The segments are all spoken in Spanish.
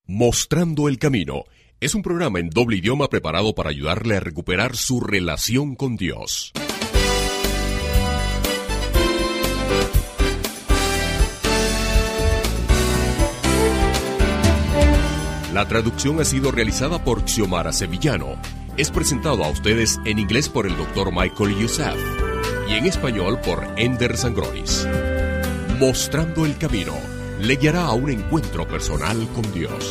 Mostrando el Camino es un programa en doble idioma preparado para ayudarle a recuperar su relación con Dios. La traducción ha sido realizada por Xiomara Sevillano. Es presentado a ustedes en inglés por el Dr. Michael Youssef y en español por Ender Sangronis. Mostrando el Camino le guiará a un encuentro personal con Dios.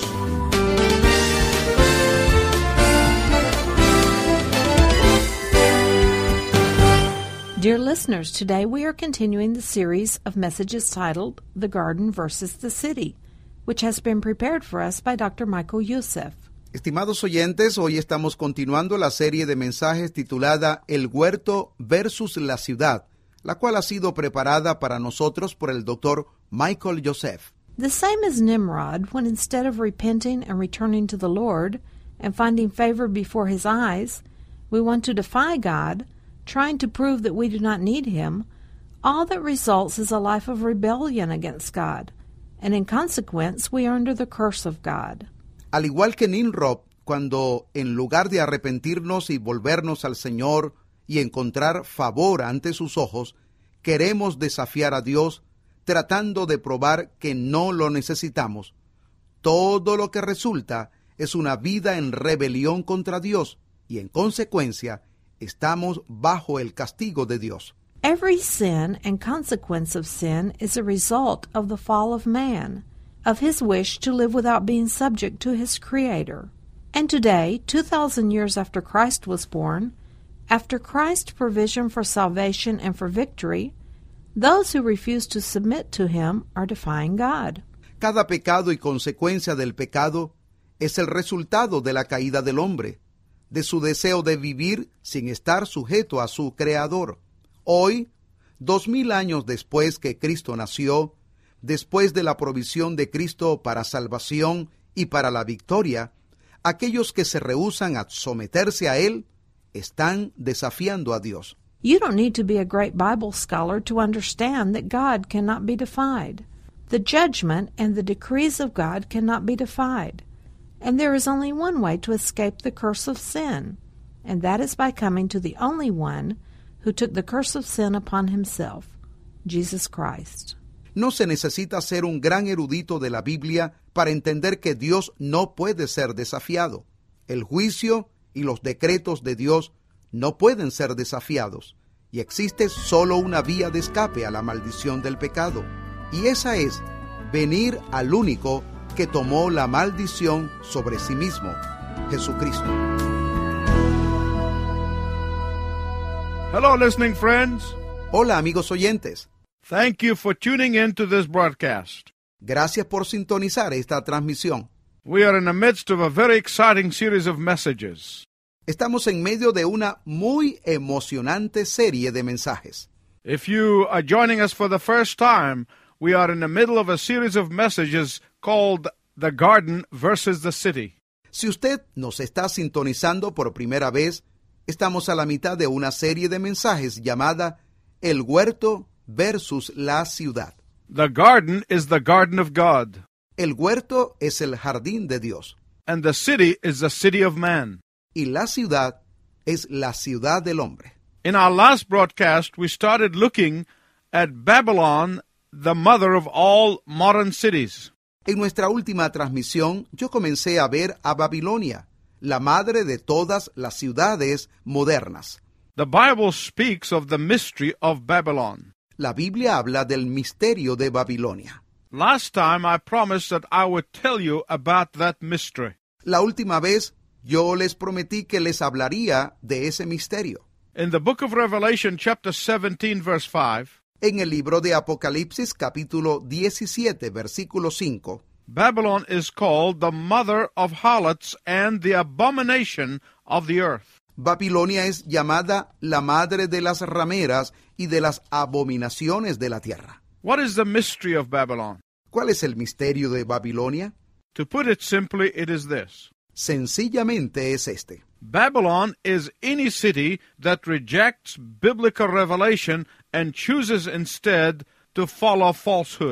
Dear listeners, today we are continuing the series of messages titled The Garden versus the City, which has been prepared for us by Dr. Michael Youssef. Estimados oyentes, hoy estamos continuando la serie de mensajes titulada El Huerto versus la Ciudad, la cual ha sido preparada para nosotros por el Dr. Michael Youssef. The same as Nimrod, when instead of repenting and returning to the Lord and finding favor before His eyes, we want to defy God, trying to prove that we do not need Him, all that results is a life of rebellion against God, and in consequence we are under the curse of God. Al igual que Nimrod, cuando en lugar de arrepentirnos y volvernos al Señor y encontrar favor ante sus ojos, queremos desafiar a Dios, tratando de probar que no lo necesitamos. Todo lo que resulta es una vida en rebelión contra Dios y en consecuencia estamos bajo el castigo de Dios. Every sin and consequence of sin is a result of the fall of man, of his wish to live without being subject to his Creator. And today, 2,000 years after Christ was born, after Christ's provision for salvation and for victory, those who refuse to submit to Him are defying God. Cada pecado y consecuencia del pecado es el resultado de la caída del hombre, de su deseo de vivir sin estar sujeto a su Creador. Hoy, 2000 años después que Cristo nació, después de la provisión de Cristo para salvación y para la victoria, aquellos que se rehúsan a someterse a Él están desafiando a Dios. You don't need to be a great Bible scholar to understand that God cannot be defied. The judgment and the decrees of God cannot be defied. And there is only one way to escape the curse of sin, and that is by coming to the only one who took the curse of sin upon Himself, Jesus Christ. No se necesita ser un gran erudito de la Biblia para entender que Dios no puede ser desafiado. El juicio y los decretos de Dios no pueden ser desafiados, y existe solo una vía de escape a la maldición del pecado, y esa es venir al único que tomó la maldición sobre sí mismo, Jesucristo. Hello, listening friends. Hola, amigos oyentes. Thank you for tuning in to this broadcast. Gracias por sintonizar esta transmisión. We are in the midst of a very exciting series of messages. Estamos en medio de una muy emocionante serie de mensajes. If you are joining us for the first time, we are in the middle of a series of messages called The Garden versus the City. Si usted nos está sintonizando por primera vez, estamos a la mitad de una serie de mensajes llamada El Huerto versus la Ciudad. The garden is the garden of God. El huerto es el jardín de Dios. And the city is the city of man. Y la ciudad es la ciudad del hombre. In our last broadcast, we started looking at Babylon, the mother of all modern cities. En nuestra última transmisión, yo comencé a ver a Babilonia, la madre de todas las ciudades modernas. The Bible speaks of the mystery of Babylon. La Biblia habla del misterio de Babilonia. Last time I promised that I would tell you about that mystery. La última vez, yo les prometí que les hablaría de ese misterio. In the book of Revelation, chapter 17, verse 5, En el libro de Apocalipsis, capítulo 17, versículo 5, Babylon is called the mother of harlots and the abomination of the earth. Babilonia es llamada la madre de las rameras y de las abominaciones de la tierra. What is the mystery of Babylon? ¿Cuál es el misterio de Babilonia? To put it simply, it is this. Sencillamente es este. Babylon is any city that rejects biblical revelation and chooses instead to follow falsehood.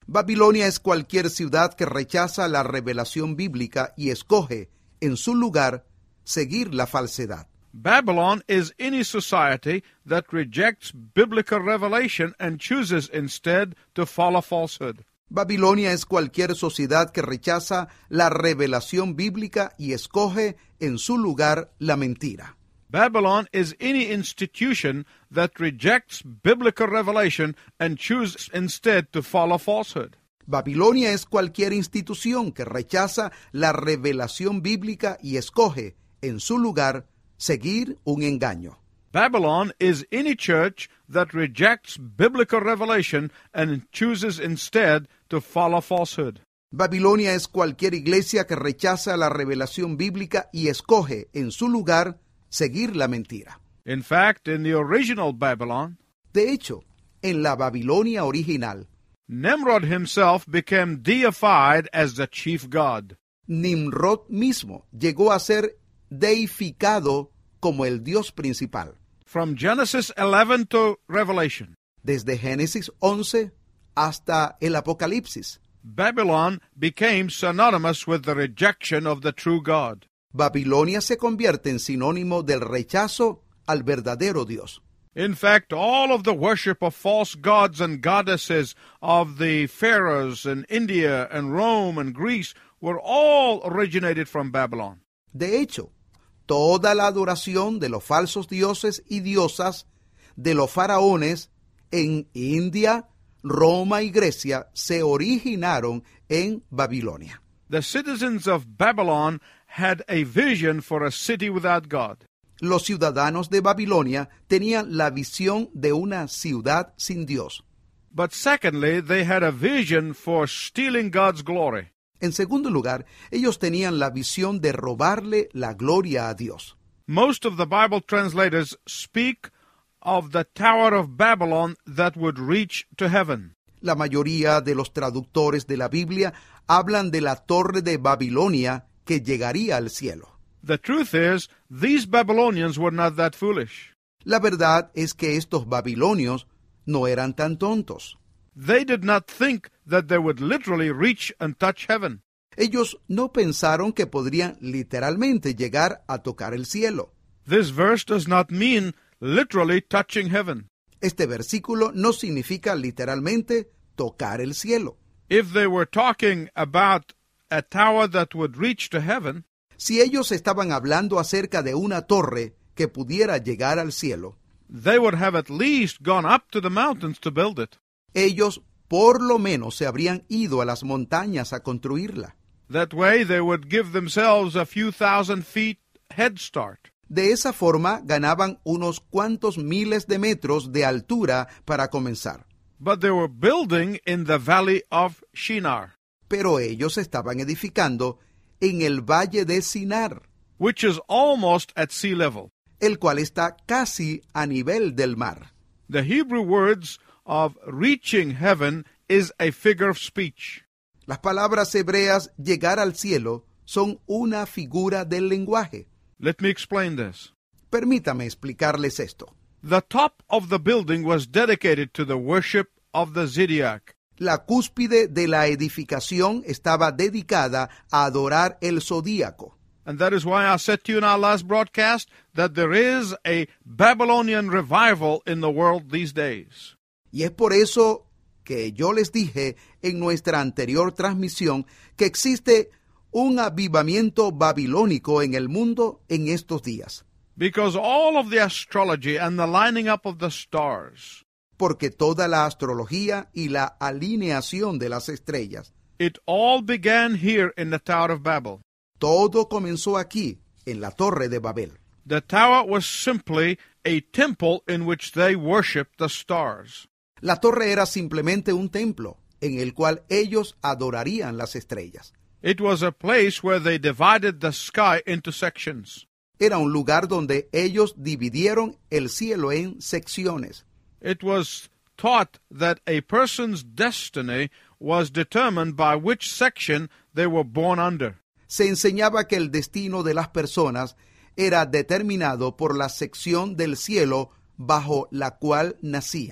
Babilonia es cualquier ciudad que rechaza la revelación bíblica y escoge, en su lugar, seguir la falsedad. Babylon is any society that rejects biblical revelation and chooses instead to follow falsehood. Babilonia es cualquier sociedad que rechaza la revelación bíblica y escoge, en su lugar, la mentira. Babylon is any institution that rejects biblical revelation and chooses instead to follow falsehood. Babilonia es cualquier institución que rechaza la revelación bíblica y escoge, en su lugar, seguir un engaño. Babylon is any church that rejects biblical revelation and chooses instead to follow falsehood. Babilonia es cualquier iglesia que rechaza la revelación bíblica y escoge, en su lugar, seguir la mentira. In fact, in the original Babylon, De hecho, en la Babilonia original, Nimrod himself became deified as the chief god. Nimrod mismo llegó a ser deificado como el Dios principal. From Genesis 11 to Revelation, Desde Génesis 11 hasta el Apocalipsis, Babylon became synonymous with the rejection of the true God. Babilonia se convierte en sinónimo del rechazo al verdadero Dios. In fact, all of the worship of false gods and goddesses of the pharaohs in India and Rome and Greece were all originated from Babylon. De hecho, toda la adoración de los falsos dioses y diosas de los faraones en India, Roma y Grecia se originaron en Babilonia. The citizens of Babylon had a vision for a city without God. Los ciudadanos de Babilonia tenían la visión de una ciudad sin Dios. But secondly, they had a vision for stealing God's glory. En segundo lugar, ellos tenían la visión de robarle la gloria a Dios. Most of the Bible translators speak of the Tower of Babylon that would reach to heaven. La mayoría de los traductores de la Biblia hablan de la torre de Babilonia que llegaría al cielo. The truth is, these Babylonians were not that foolish. La verdad es que estos babilonios no eran tan tontos. They did not think that they would literally reach and touch heaven. Ellos no pensaron que podrían literalmente llegar a tocar el cielo. This verse does not mean literally touching heaven. Este versículo no significa literalmente tocar el cielo. If they were talking about a tower that would reach to heaven, Si ellos estaban hablando acerca de una torre que pudiera llegar al cielo, they would have at least gone up to the mountains to build it. ellos por lo menos se habrían ido a las montañas a construirla. That way they would give themselves a few thousand feet head start. De esa forma ganaban unos cuantos miles de metros de altura para comenzar. But they were building in the valley of Shinar, Pero ellos estaban edificando en el valle de Sinar, which is almost at sea level. el cual está casi a nivel del mar. The Hebrew words of reaching heaven is a figure of speech. Las palabras hebreas llegar al cielo son una figura del lenguaje. Let me explain this. Permítame explicarles esto. The top of the building was dedicated to the worship of the zodiac. La cúspide de la edificación estaba dedicada a adorar el zodíaco. And that is why I said to you in our last broadcast that there is a Babylonian revival in the world these days. Y es por eso que yo les dije en nuestra anterior transmisión que existe un avivamiento babilónico en el mundo en estos días. Because all of the astrology and the lining up of the stars, Porque toda la astrología y la alineación de las estrellas, it all began here in the Tower of Babel. todo comenzó aquí, en la Torre de Babel. The tower was simply a temple in which they worshipped the stars. La torre era simplemente un templo en el cual ellos adorarían las estrellas. It was a place where they divided the sky into sections. Era un lugar donde ellos dividieron el cielo en secciones. It was taught that a person's destiny was determined by which section they were born under. Se enseñaba que el destino de las personas era determinado por la sección del cielo bajo la cual nacían.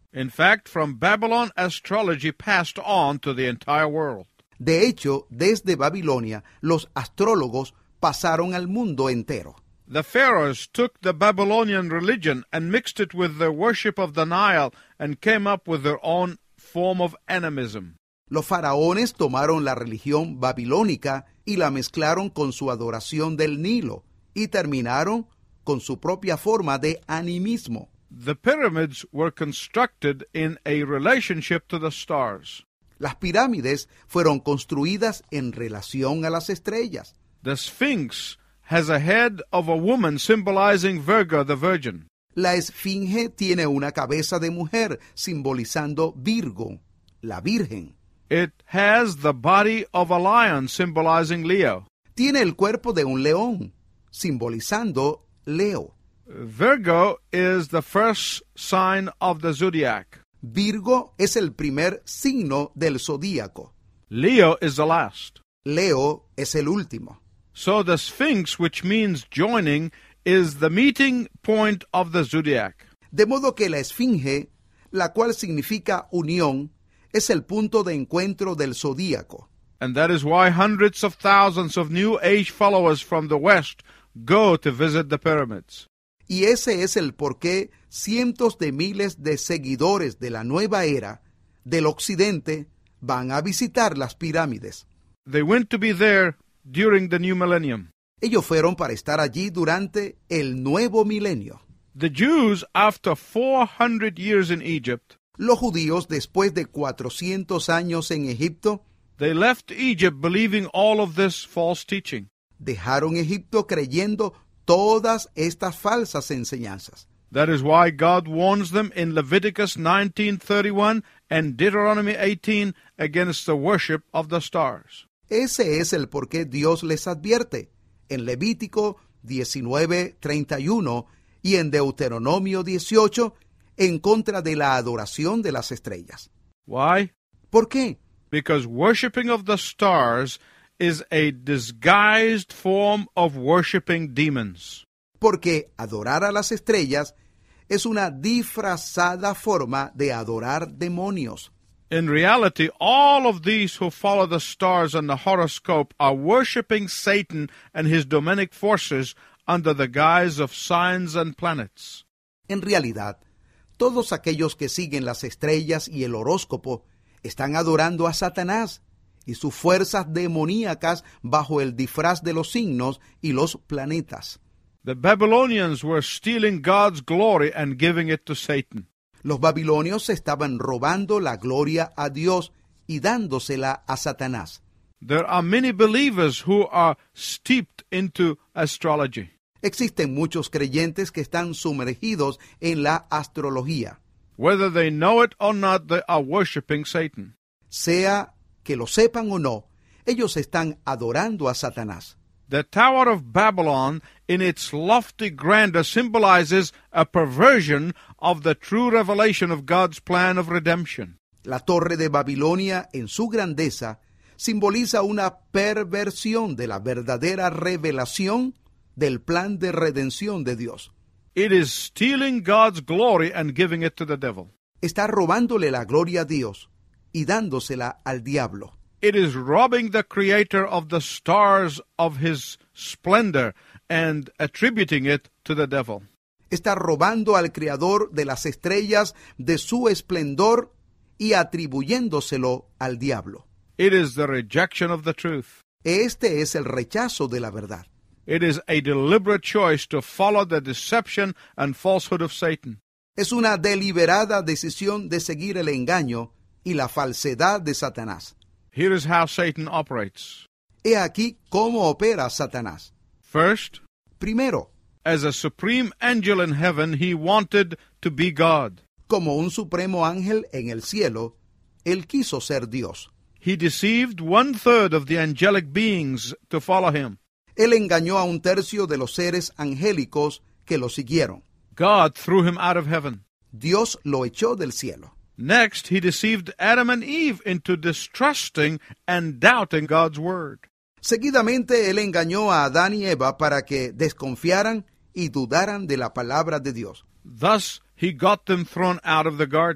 In fact, from Babylon, astrology passed on to the entire world. De hecho, desde Babilonia, los astrólogos pasaron al mundo entero. The pharaohs took the Babylonian religion and mixed it with their worship of the Nile and came up with their own form of animism. Los faraones tomaron la religión babilónica y la mezclaron con su adoración del Nilo y terminaron con su propia forma de animismo. The pyramids were constructed in a relationship to the stars. Las pirámides fueron construidas en relación a las estrellas. The Sphinx has a head of a woman symbolizing Virgo, the Virgin. La esfinge tiene una cabeza de mujer simbolizando Virgo, la Virgen. It has the body of a lion symbolizing Leo. Tiene el cuerpo de un león, simbolizando Leo. Virgo is the first sign of the zodiac. Virgo es el primer signo del zodíaco. Leo is the last. Leo es el último. So the Sphinx, which means joining, is the meeting point of the zodiac. De modo que la esfinge, la cual significa unión, es el punto de encuentro del zodíaco. And that is why hundreds of thousands of New Age followers from the West go to visit the pyramids. Y ese es el porqué cientos de miles de seguidores de la nueva era del occidente van a visitar las pirámides. They went to be there during the new millennium. Ellos fueron para estar allí durante el nuevo milenio. The Jews, after 400 years in Egypt, Los judíos, después de 400 años en Egipto, they left Egypt believing all of this false teaching. dejaron Egipto creyendo todas estas falsas enseñanzas. That is why God warns them in Leviticus 19:31 and Deuteronomy 18 against the worship of the stars. Ese es el por qué Dios les advierte en Levítico 19:31 y en Deuteronomio 18 en contra de la adoración de las estrellas. Why? ¿Por qué? Because worshiping of the stars is a disguised form of worshiping demons. Porque adorar a las estrellas es una disfrazada forma de adorar demonios. In reality, all of these who follow the stars and the horoscope are worshiping Satan and his demonic forces under the guise of signs and planets. En realidad, todos aquellos que siguen las estrellas y el horóscopo están adorando a Satanás y sus fuerzas demoníacas bajo el disfraz de los signos y los planetas. The Babylonians were stealing God's glory and giving it to Satan. Los babilonios estaban robando la gloria a Dios y dándosela a Satanás. There are many believers who are steeped into astrology. Existen muchos creyentes que están sumergidos en la astrología. Whether they know it or not, they are worshiping Satan. Sea que lo sepan o no, ellos están adorando a Satanás. The Tower of Babylon, in its lofty grandeur, symbolizes a perversion of the true revelation of God's plan of redemption. La torre de Babilonia, en su grandeza, simboliza una perversión de la verdadera revelación del plan de redención de Dios. It is stealing God's glory and giving it to the devil. Está robándole la gloria a Dios y dándosela al diablo. It is robbing the Creator of the stars of his splendor and attributing it to the devil. Está robando al Creador de las estrellas de su esplendor y atribuyéndoselo al diablo. It is the rejection of the truth. Este es el rechazo de la verdad. It is a deliberate choice to follow the deception and falsehood of Satan. Es una deliberada decisión de seguir el engaño y la falsedad de Satanás. Here is how Satan operates. He aquí cómo opera Satanás. First, Primero, as a supreme angel in heaven, he wanted to be God. como un supremo ángel en el cielo, él quiso ser Dios. He deceived 1/3 of the angelic beings to follow him. Él engañó a 1/3 de los seres angélicos que lo siguieron. God threw him out of heaven. Dios lo echó del cielo. Next, he deceived Adam and Eve into distrusting and doubting God's word. Seguidamente, él engañó a Adán y Eva para que desconfiaran y dudaran de la palabra de Dios. Thus, he got them thrown out of the garden.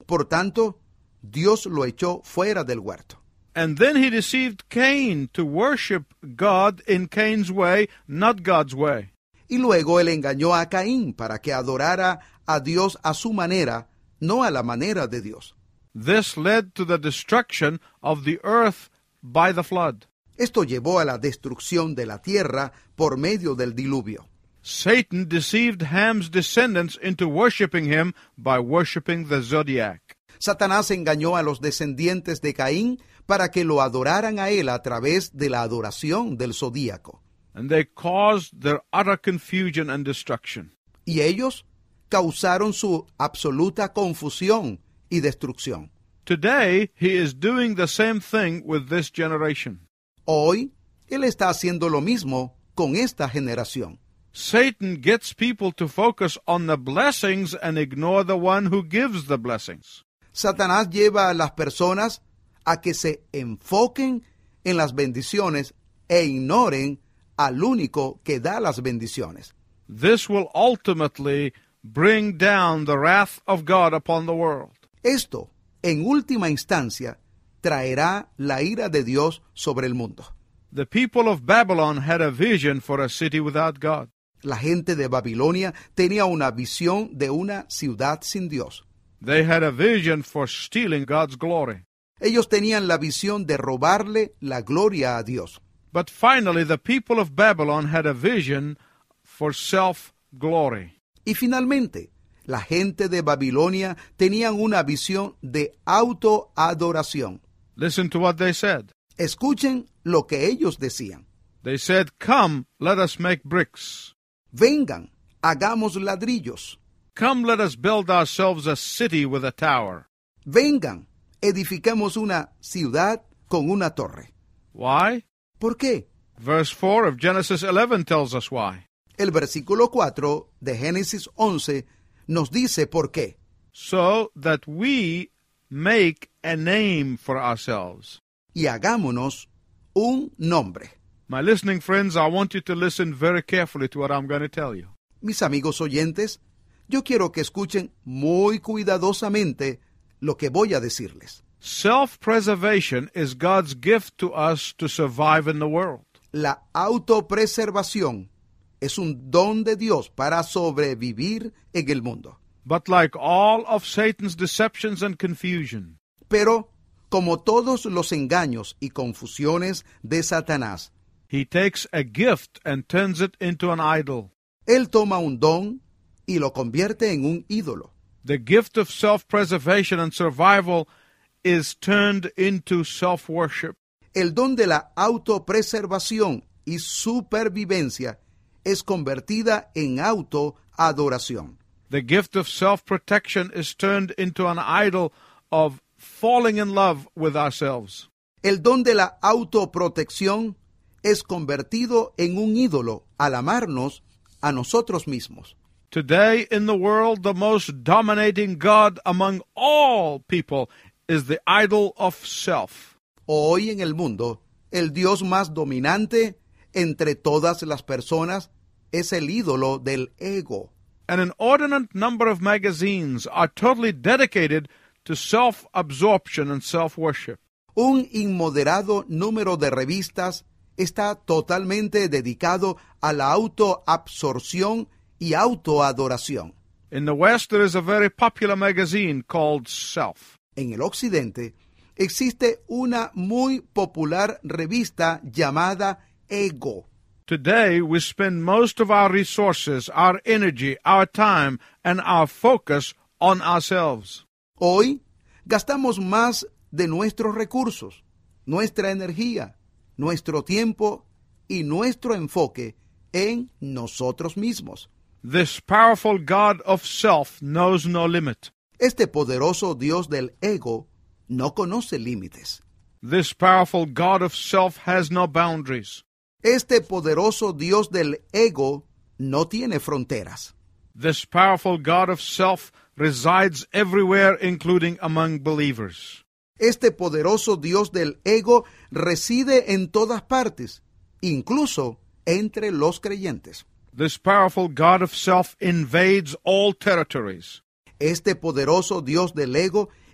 Por tanto, Dios lo echó fuera del huerto. And then he deceived Cain to worship God in Cain's way, not God's way. Y luego él engañó a Caín para que adorara a Dios a su manera, no a la manera de Dios. This led to the destruction of the earth by the flood. Esto llevó a la destrucción de la tierra por medio del diluvio. Satan deceived Ham's descendants into worshiping him by worshiping the zodiac. Satanás engañó a los descendientes de Caín para que lo adoraran a él a través de la adoración del zodíaco. And they caused their utter confusion and destruction. Y ellos causaron su absoluta confusión y destrucción. Today, he is doing the same thing with this generation. Hoy, él está haciendo lo mismo con esta generación. Satan gets people to focus on the blessings and ignore the one who gives the blessings. Satanás lleva a las personas a que se enfoquen en las bendiciones e ignoren al único que da las bendiciones. This will ultimately bring down the wrath of God upon the world. Esto, en última instancia, traerá la ira de Dios sobre el mundo. The people of Babylon had a vision for a city without God. La gente de Babilonia tenía una visión de una ciudad sin Dios. They had a vision for stealing God's glory. Ellos tenían la visión de robarle la gloria a Dios. But finally, the people of Babylon had a vision for self-glory. Y finalmente, la gente de Babilonia tenían una visión de autoadoración. Listen to what they said. Escuchen lo que ellos decían. They said, "Come, let us make bricks. Vengan, hagamos ladrillos. Come, let us build ourselves a city with a tower." Vengan, edifiquemos una ciudad con una torre. Why? ¿Por qué? Verse 4 of Genesis 11 tells us why. El versículo 4 de Génesis 11 nos dice por qué. So that we make a name for ourselves. Y hagámonos un nombre. My listening friends, I want you to listen very carefully to what I'm going to tell you. Mis amigos oyentes, yo quiero que escuchen muy cuidadosamente lo que voy a decirles. Self-preservation is God's gift to us to survive in the world. La autopreservación es un don de Dios para sobrevivir en el mundo. But like all of Satan's deceptions and confusion, Pero, como todos los engaños y confusiones de Satanás, he takes a gift and turns it into an idol. él toma un don y lo convierte en un ídolo. The gift of self-preservation and survival is turned into self-worship. El don de la autopreservación y supervivencia es convertida en autoadoración. The gift of self-protection is turned into an idol of falling in love with ourselves. El don de la autoprotección es convertido en un ídolo al amarnos a nosotros mismos. Today in the world, the most dominating God among all people is the idol of self. Hoy en el mundo, el Dios más dominante entre todas las personas es el ídolo del ego. An inordinate number of magazines are totally dedicated to self-absorption and self-worship. Un inmoderado número de revistas está totalmente dedicado a la autoabsorción y autoadoración. In the West, there is a very popular magazine called Self. En el occidente existe una muy popular revista llamada Ego. Today, we spend most of our resources, our energy, our time, and our focus on ourselves. Hoy gastamos más de nuestros recursos, nuestra energía, nuestro tiempo y nuestro enfoque en nosotros mismos. This powerful God of self knows no limit. Este poderoso Dios del ego no conoce límites. This powerful God of self has no boundaries. Este poderoso Dios del ego no tiene fronteras. This powerful God of self resides everywhere, including among believers. Este poderoso Dios del ego reside en todas partes, incluso entre los creyentes. This powerful God of self invades all territories. Este poderoso Dios del ego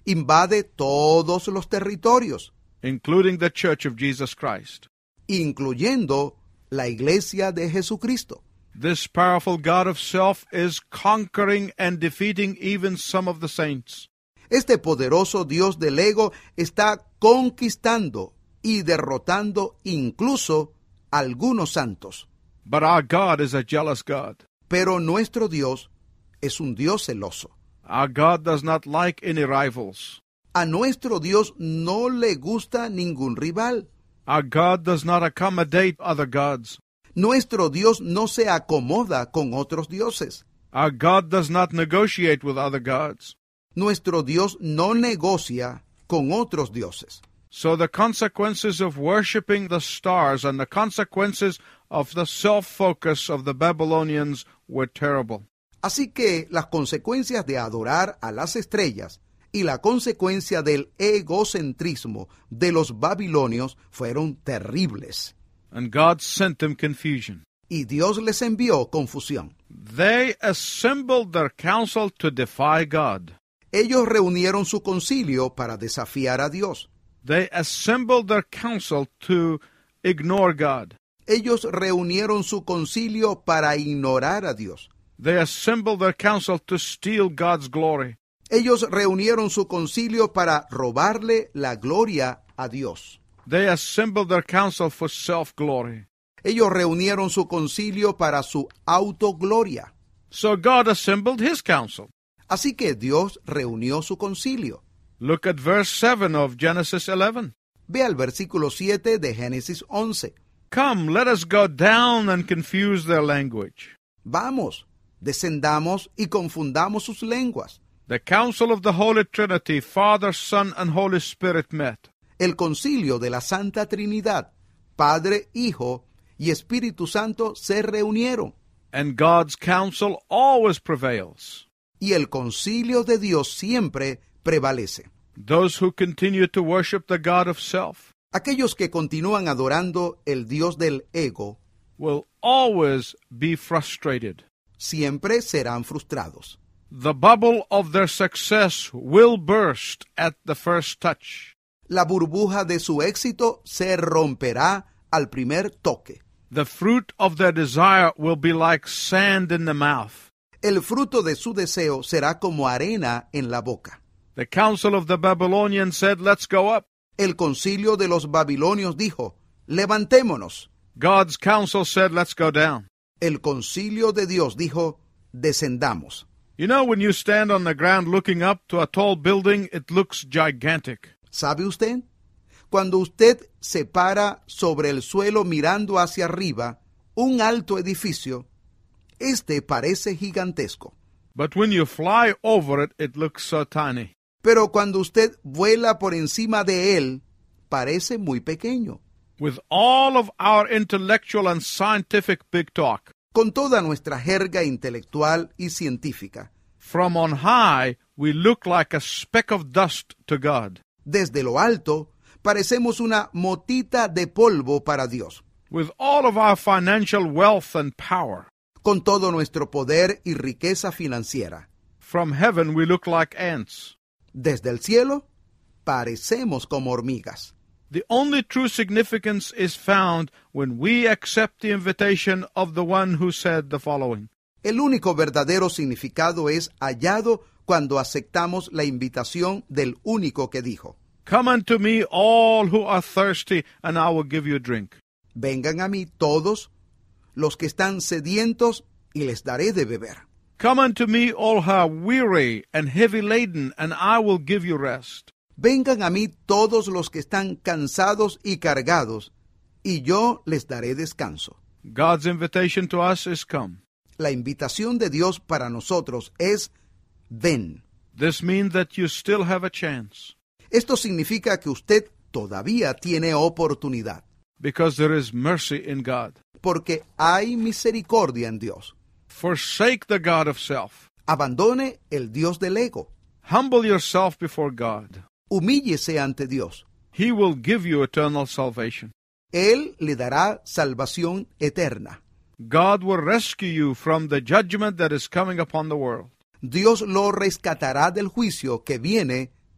invade todos los territorios, including the Church of Jesus Christ. incluyendo la Iglesia de Jesucristo. This powerful God of self is conquering and defeating even some of the saints. Este poderoso Dios del ego está conquistando y derrotando incluso algunos santos. But our God is a jealous God. Pero nuestro Dios es un Dios celoso. Our God does not like any rivals. A nuestro Dios no le gusta ningún rival. Our God does not accommodate other gods. Nuestro Dios no se acomoda con otros dioses. Our God does not negotiate with other gods. Nuestro Dios no negocia con otros dioses. So the consequences of worshiping the stars and the consequences of the self-focus of the Babylonians were terrible. Así que las consecuencias de adorar a las estrellas y la consecuencia del egocentrismo de los babilonios fueron terribles. And God sent them confusion. Y Dios les envió confusión. They assembled their council to defy God. Ellos reunieron su concilio para desafiar a Dios. They assembled their council to ignore God. Ellos reunieron su concilio para ignorar a Dios. They assembled their council to steal God's glory. Ellos reunieron su concilio para robarle la gloria a Dios. They assembled their council for self-glory. Ellos reunieron su concilio para su autogloria. So God assembled his council. Así que Dios reunió su concilio. Look at verse 7 of Genesis 11. Ve al versículo 7 de Génesis 11. Come, let us go down and confuse their language. Vamos, descendamos y confundamos sus lenguas. The council of the Holy Trinity, Father, Son, and Holy Spirit met. El concilio de la Santa Trinidad, Padre, Hijo y Espíritu Santo se reunieron. And God's counsel always prevails. Y el concilio de Dios siempre prevalece. Those who continue to worship the God of self Aquellos que continúan adorando el Dios del ego will always be frustrated. siempre serán frustrados. The bubble of their success will burst at the first touch. La burbuja de su éxito se romperá al primer toque. The fruit of their desire will be like sand in the mouth. El fruto de su deseo será como arena en la boca. The council of the Babylonians said, let's go up. El concilio de los babilonios dijo, levantémonos. God's council said, let's go down. El concilio de Dios dijo, descendamos. You know, when you stand on the ground looking up to a tall building, it looks gigantic. ¿Sabe usted? Cuando usted se para sobre el suelo mirando hacia arriba, un alto edificio, este parece gigantesco. But when you fly over it, it looks so tiny. Pero cuando usted vuela por encima de él, parece muy pequeño. With all of our intellectual and scientific big talk, Con toda nuestra jerga intelectual y científica, from on high, we look like a speck of dust to God. desde lo alto, parecemos una motita de polvo para Dios. With all of our financial wealth and power, Con todo nuestro poder y riqueza financiera, from heaven we look like ants. desde el cielo, parecemos como hormigas. The only true significance is found when we accept the invitation of the one who said the following. El único verdadero significado es hallado cuando aceptamos la invitación del único que dijo, Come unto me all who are thirsty, and I will give you drink. vengan a mí todos los que están sedientos y les daré de beber. Come unto me all who are weary and heavy laden, and I will give you rest. Vengan a mí todos los que están cansados y cargados, y yo les daré descanso. God's invitation to us is come. La invitación de Dios para nosotros es, ven. This means that you still have a chance, Esto significa que usted todavía tiene oportunidad, because there is mercy in God. porque hay misericordia en Dios. Forsake the God of self. Abandone el Dios del ego. Humble yourself before God. Humíllese ante Dios. He will give you eternal salvation. Él le dará salvación eterna. God will rescue you from the judgment that is coming upon the world. Dios lo rescatará del juicio que viene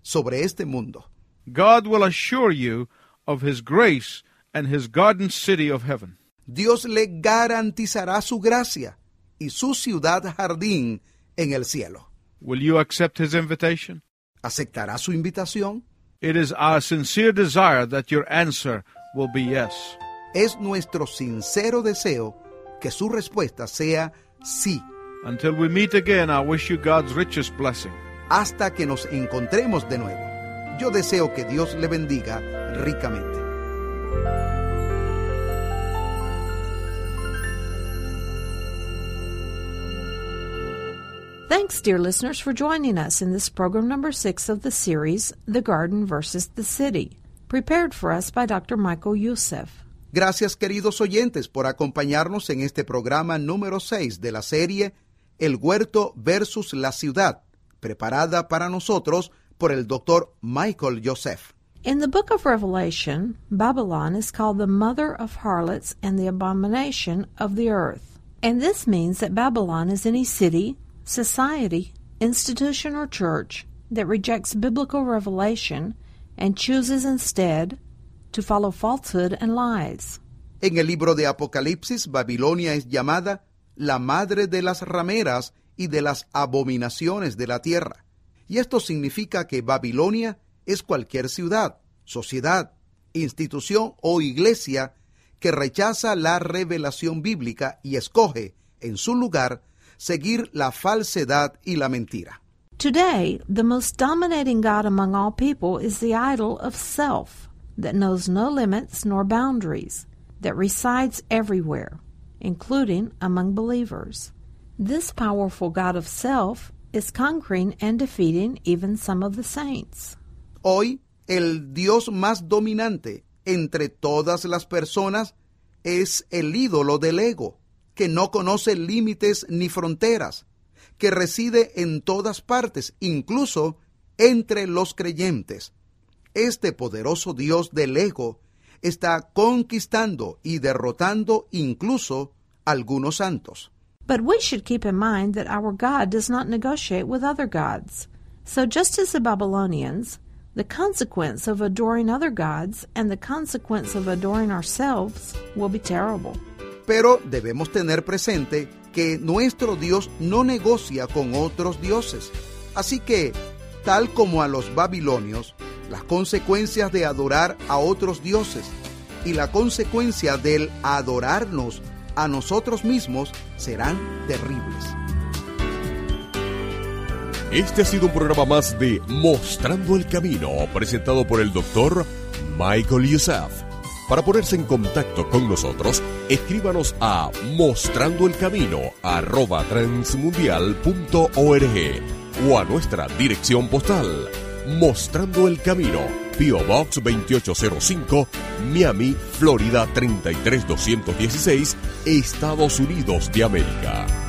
sobre este mundo. God will assure you of His grace and His garden city of heaven. Dios le garantizará su gracia y su ciudad jardín en el cielo. Will you accept His invitation? ¿Aceptará su invitación? It is our sincere desire that your answer will be yes. Es nuestro sincero deseo que su respuesta sea sí. Until we meet again, I wish you God's richest blessing. Hasta que nos encontremos de nuevo. Yo deseo que Dios le bendiga ricamente. Thanks, dear listeners, for joining us in this program number 6 of the series, The Garden versus the City, prepared for us by Dr. Michael Youssef. Gracias, queridos oyentes, por acompañarnos en este programa número 6 de la serie El Huerto versus la Ciudad, preparada para nosotros por el Dr. Michael Youssef. In the book of Revelation, Babylon is called the mother of harlots and the abomination of the earth. And this means that Babylon is any city, society, institution, or church that rejects biblical revelation and chooses instead to follow falsehood and lies. En el libro de Apocalipsis, Babilonia es llamada la madre de las rameras y de las abominaciones de la tierra. Y esto significa que Babilonia es cualquier ciudad, sociedad, institución o iglesia que rechaza la revelación bíblica y escoge, en su lugar, seguir la falsedad y la mentira. Today, the most dominating god among all people is the idol of self, that knows no limits nor boundaries, that resides everywhere, including among believers. This powerful god of self is conquering and defeating even some of the saints. Hoy, el Dios más dominante entre todas las personas es el ídolo del ego, que no conoce límites ni fronteras, que reside en todas partes, incluso entre los creyentes. Este poderoso Dios del ego está conquistando y derrotando incluso algunos santos. But we should keep in mind that our God does not negotiate with other gods. So just as the Babylonians, the consequence of adoring other gods and the consequence of adoring ourselves will be terrible. Pero debemos tener presente que nuestro Dios no negocia con otros dioses. Así que, tal como a los babilonios, las consecuencias de adorar a otros dioses y la consecuencia del adorarnos a nosotros mismos serán terribles. Este ha sido un programa más de Mostrando el Camino, presentado por el Dr. Michael Youssef. Para ponerse en contacto con nosotros, escríbanos a mostrandoelcamino@transmundial.org o a nuestra dirección postal, Mostrando el Camino, P.O. Box 2805, Miami, Florida 33216, Estados Unidos de América.